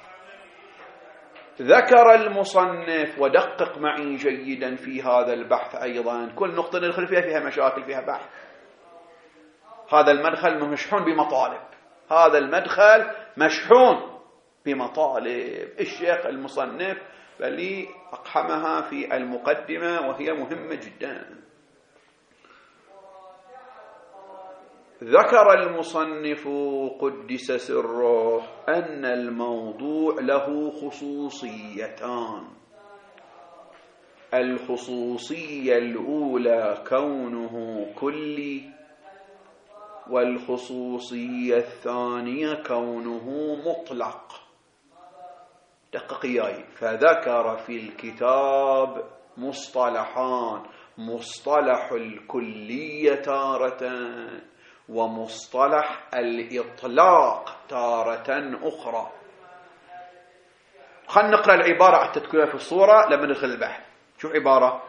ذكر المصنف ودقق معي جيدا في هذا البحث أيضا، كل نقطة ندخل فيها فيها مشاكل فيها بحث. هذا المدخل مشحون بمطالب، هذا المدخل مشحون بمطالب. الشيخ المصنف بل أقحمها في المقدمة وهي مهمة جدا. ذكر المصنف قدس سره أن الموضوع له خصوصيتان. الخصوصية الأولى كونه كلي، والخصوصية الثانية كونه مطلق. دقق إياي. فذكر في الكتاب مصطلحان: مصطلح الكلية تارة، ومصطلح الإطلاق تارة أخرى. خلنا نقرأ العبارة حتى تكون في الصورة لما ندخل البحث. شوف عبارة: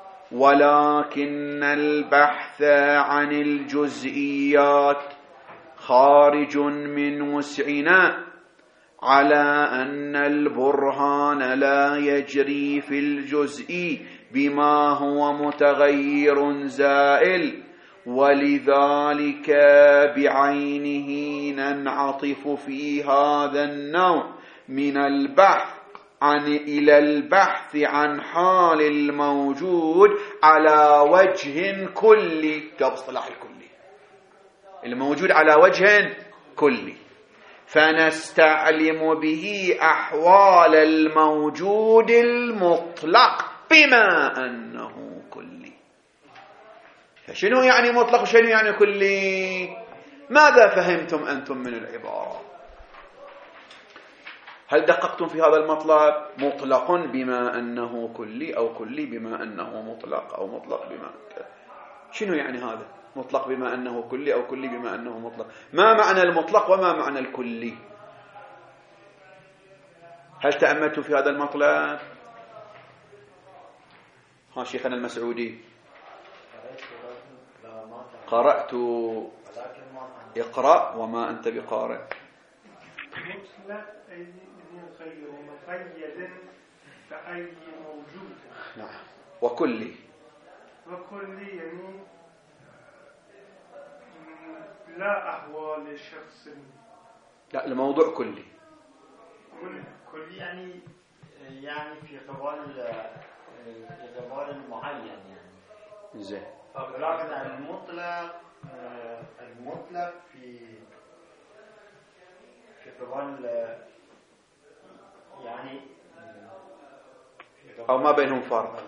ولكن البحث عن الجزئيات خارج من وسعنا، على أن البرهان لا يجري في الجزء بما هو متغير زائل، ولذلك بعينه ننعطف في هذا النوع من البحث عن إلى البحث عن حال الموجود على وجه كلي، جاب اصطلاح الكلي، الموجود على وجه كلي، فنستعلم به أحوال الموجود المطلق بما أنه كلي. فشنو يعني مطلق وشنو يعني كلي؟ ماذا فهمتم أنتم من العبارة؟ هل دققتم في هذا المطلب؟ مطلق بما أنه كلي، أو كلي بما أنه مطلق، أو مطلق بما كذا. شنو يعني هذا؟ مطلق بما أنه كلي أو كلي بما أنه مطلق. ما معنى المطلق وما معنى الكلي؟ هل تأملتم في هذا المطلب؟ ها شيخنا المسعودي. قرأت. اقرأ وما أنت بقارئ. مطلق أي غير مقيد بأي موجود. نعم. وكلي. وكلي يعني لا أحوال شخص. لا، الموضوع كلي. كلي يعني يعني في قبال في قبال معين يعني. زين. لكن المطلق المطلق في في قبال يعني أو ما بينهم فرق.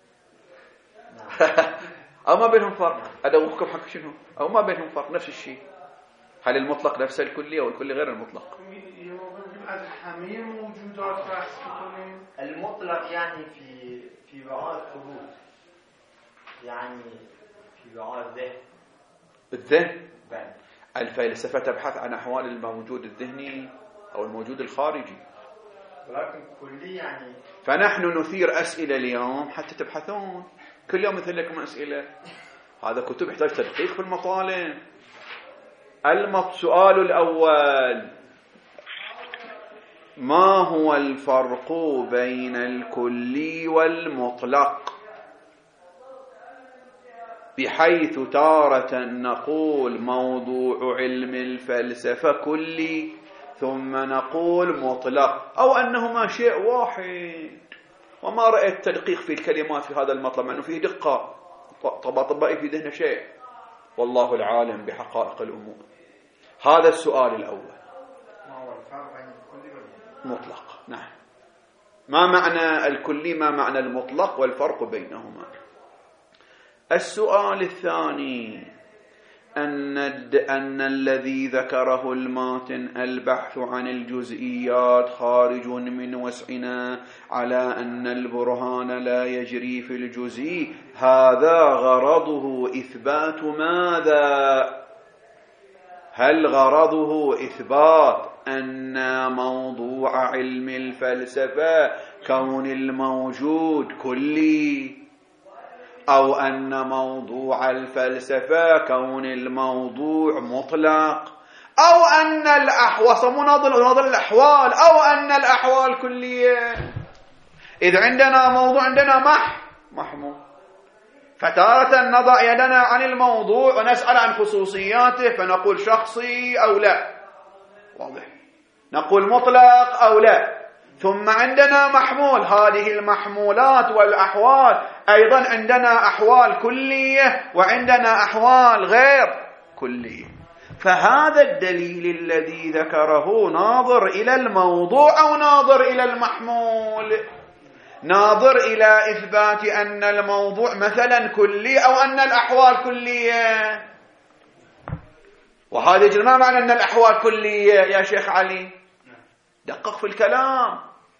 أو ما بينهم فرق. أدوخكم حق شنو؟ أو ما بينهم فرق، نفس الشيء. هل المطلق نفس الكلي أو الكلي غير المطلق؟ از همه موجودات بحث میکنیم. المطلق يعني في في بعض ثبوت، يعني في بعض ذهن. الذهن؟ بل. الفلسفة تبحث عن أحوال الموجود الذهني أو الموجود الخارجي. ولكن كلي يعني. فنحن نثير أسئلة اليوم حتى تبحثون. كل يوم مثل لكم أسئلة. هذا كتب يحتاج تدقيق في المطالب. السؤال الأول: ما هو الفرق بين الكلي والمطلق؟ بحيث تارة نقول موضوع علم الفلسفة كلي، ثم نقول مطلق، أو أنهما شيء واحد. وما رأيت تدقيق في الكلمات في هذا المطلب، مع أنه فيه دقة. طبعا طبائي في ذهن شيء، والله العالم بحقائق الأمور. هذا السؤال الأول. ما هو الفرق بين الكلي والمطلق؟ مطلق. نعم. ما معنى الكلي، ما معنى المطلق، والفرق بينهما. السؤال الثاني: أن, أن الذي ذكره الماتن البحث عن الجزئيات خارج من وسعنا على أن البرهان لا يجري في الجزئي، هذا غرضه إثبات ماذا؟ هل غرضه إثبات أن موضوع علم الفلسفة كون الموجود كلي، أو أن موضوع الفلسفة كون الموضوع مطلق، أو أن الأحوال مناظر الأحوال، أو أن الأحوال كلية؟ إذ عندنا موضوع، عندنا مح محمول، فتارة نضع يدنا عن الموضوع ونسأل عن خصوصياته فنقول شخصي أو لا، واضح، نقول مطلق أو لا. ثم عندنا محمول، هذه المحمولات والأحوال أيضا عندنا أحوال كلية وعندنا أحوال غير كلية. فهذا الدليل الذي ذكره ناظر إلى الموضوع أو ناظر إلى المحمول؟ ناظر إلى إثبات أن الموضوع مثلا كلي أو أن الأحوال كلية. وهذا يجري ما معنى أن الأحوال كلية يا شيخ علي؟ دقق في الكلام.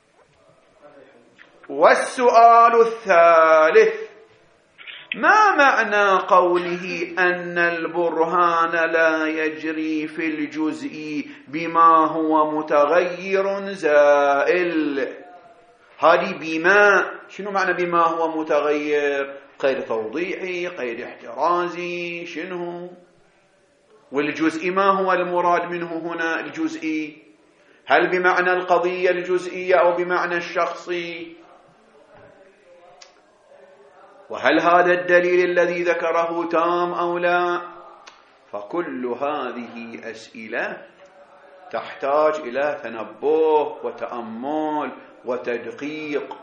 والسؤال الثالث: ما معنى قوله أن البرهان لا يجري في الجزء بما هو متغير زائل؟ هذه بما، شنو معنى بما هو متغير؟ قيد توضيحي، قيد احترازي، شنو؟ والجزء ما هو المراد منه هنا الجزئي؟ هل بمعنى القضية الجزئية أو بمعنى الشخصي؟ وهل هذا الدليل الذي ذكره تام أو لا؟ فكل هذه أسئلة تحتاج إلى تنبه وتأمل وتدقيق.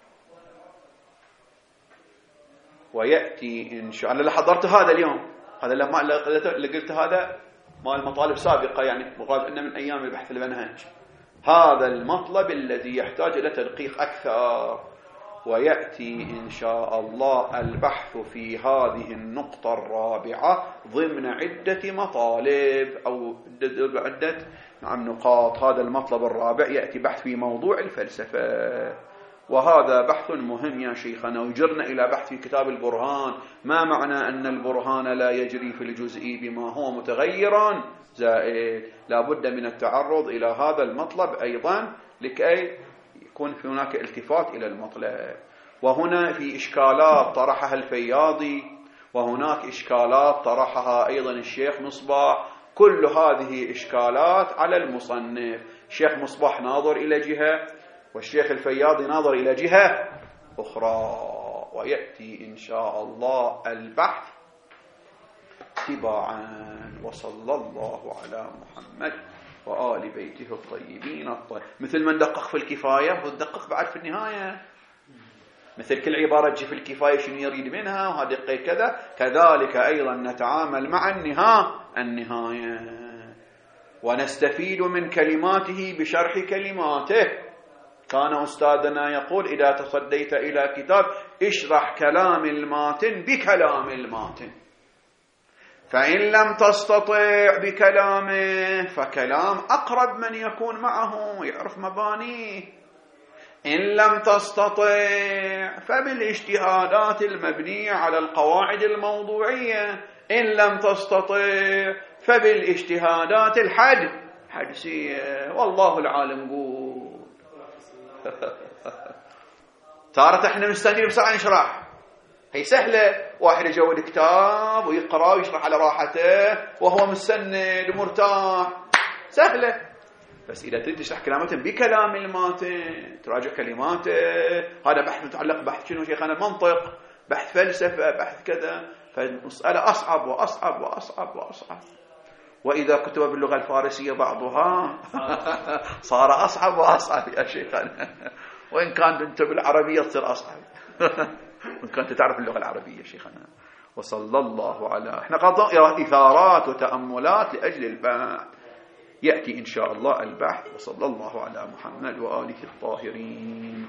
ويأتي إن شاء الله. اللي حضرت هذا اليوم، هذا لما اللي قلت هذا مال مطالب سابقة، يعني مقال إنه من أيام البحث المنهج. هذا المطلب الذي يحتاج إلى تدقيق أكثر. ويأتي إن شاء الله البحث في هذه النقطة الرابعة ضمن عدة مطالب أو عدة نعم نقاط. هذا المطلب الرابع يأتي بحث في موضوع الفلسفة، وهذا بحث مهم يا شيخنا. ويجرنا إلى بحث في كتاب البرهان. ما معنى أن البرهان لا يجري في الجزئي بما هو متغير زائد؟ لا بد من التعرض إلى هذا المطلب أيضا لكي يكون في هناك التفات إلى المطلب. وهنا في إشكالات طرحها الفياضي، وهناك إشكالات طرحها أيضا الشيخ مصباح. كل هذه إشكالات على المصنف. الشيخ مصباح ناظر إلى جهة، والشيخ الفياضي ناظر إلى جهة أخرى. ويأتي إن شاء الله البحث تباعا. وصلى الله على محمد وآل بيته الطيبين الطاهرين. مثل من دقق في الكفاية وتدقق بعد في النهاية، مثل كل عبارة تجي في الكفاية شنو يريد منها وهذه كذا، كذلك أيضا نتعامل مع النهاية النهاية ونستفيد من كلماته بشرح كلماته. كان أستاذنا يقول إذا تصديت إلى كتاب اشرح كلام الماتن بكلام الماتن، فإن لم تستطع بكلامه فكلام أقرب من يكون معه يعرف مبانيه. إن لم تستطع فبالاجتهادات المبنية على القواعد الموضوعية. إن لم تستطع فبالاجتهادات الحد حدسية. والله العالم قول. تارة احنا مستنين بساعة نشرح، هي سهلة. واحد يجود كتاب ويقرأ ويشرح على راحته وهو مستند ومرتاح، سهلة. بس إذا تريد تشرح كلامته بكلام الماتن، تراجع كلماته، هذا بحث متعلق بحث شنو شيخنا، منطق، بحث فلسفة، بحث كذا، فالمسألة أصعب وأصعب وأصعب وأصعب. وإذا كتب باللغة الفارسية بعضها صار أصعب وأصعب يا شيخنا. وإن كانت أنت بالعربية تصير أصعب وإن كنت تعرف اللغة العربية شيخنا. وصلى الله على احنا قضاء إثارات وتأملات لأجل البحث. يأتي إن شاء الله البحث. وصلى الله على محمد وآله الطاهرين.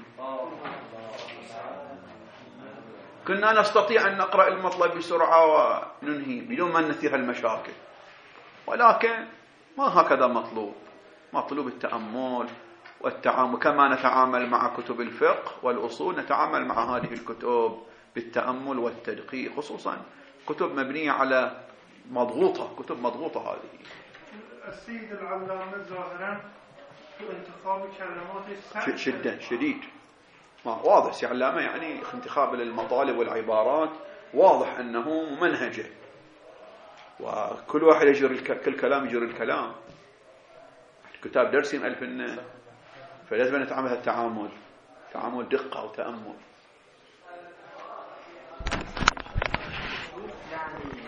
كنا نستطيع أن نقرأ المطلب بسرعة وننهي بدون ما نثير المشاكل، ولكن ما هكذا مطلوب. مطلوب التأمل والتعامل. كما نتعامل مع كتب الفقه والأصول نتعامل مع هذه الكتب بالتأمل والتدقيق، خصوصا كتب مبنية على مضغوطة، كتب مضغوطة هذه. السيد العلامة ظاهرا في انتخاب كلمات شدة شديد، ما واضح سي علامة يعني انتخاب المطالب والعبارات واضح أنه ممنهجة، وكل واحد يجري كل كلام يجري الكلام. كتاب درسي ألف النه، فلازم نتعامل التعامل تعامل دقة وتأمل.